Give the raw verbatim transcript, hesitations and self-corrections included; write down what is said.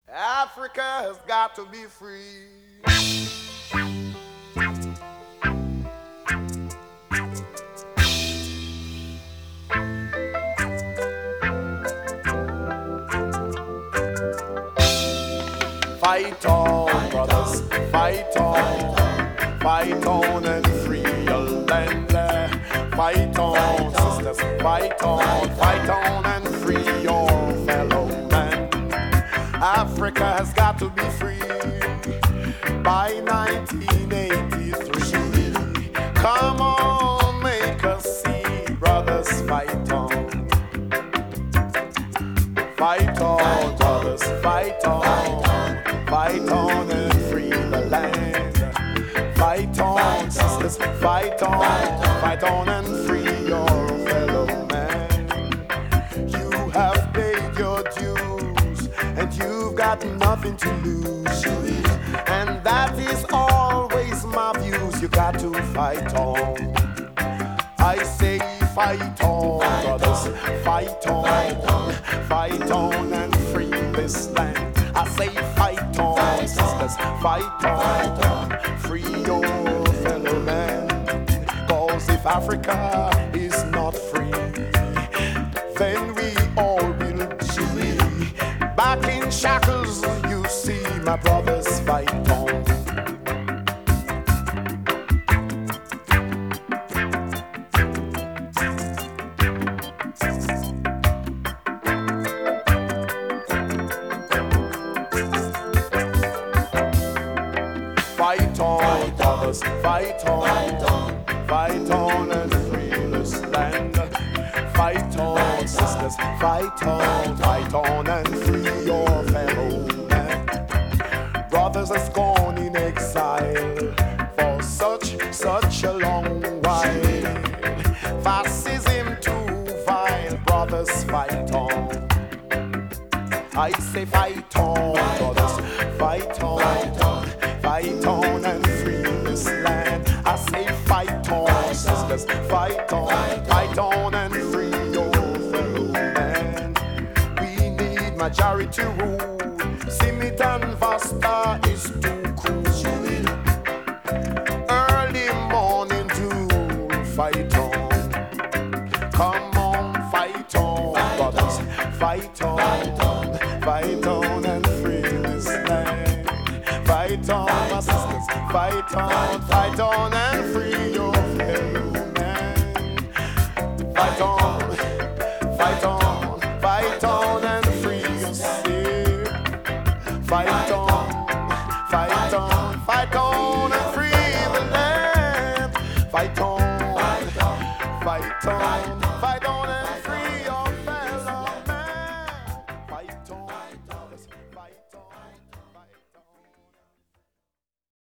Africa has got to be free. Fight on, brothers, fight on, fight on and free your land. Fight on, sisters, fight on, fight on and free your fellow man. Africa has got to be free by nineteen eighty-three. Come on, make us see, brothers, fight on. Fight on, brothers, fight on. Fight on and free the land. Fight on, sisters, fight on. Fight on and free your fellow man. You have paid your dues and you've got nothing to lose. And that is always my views. You got to fight on. I say fight on, brothers, fight on. Fight on and free this land. I say fight on, sisters, fight on, free your fellow man. Cause if Africa is not free, then we all will be back in shackles. You see, my brothers, fight on. Fight on, brothers, fight on, fight on and free this land. Fight on, sisters, fight on, fight on and free your fellow man. Brothers has gone in exile for such, such a long while. Fascism too vile, brothers, fight on. I say fight on, brothers, fight on. Fight on and free this land. I say fight on, sisters, fight on. Fight on and free your fellow man. We need majority rule. Simit and Vasta is too cool. Early morning to fight on. Come on, fight on, brothers, fight on. Fight on and free this land. Fight on, my sisters, fight on, fight on and free your fellow man. Fight on, fight on, fight on and free yourself. Fight on, fight on, fight on and free the land. Fight on, fight on, fight on and free your fellow man. Fight on.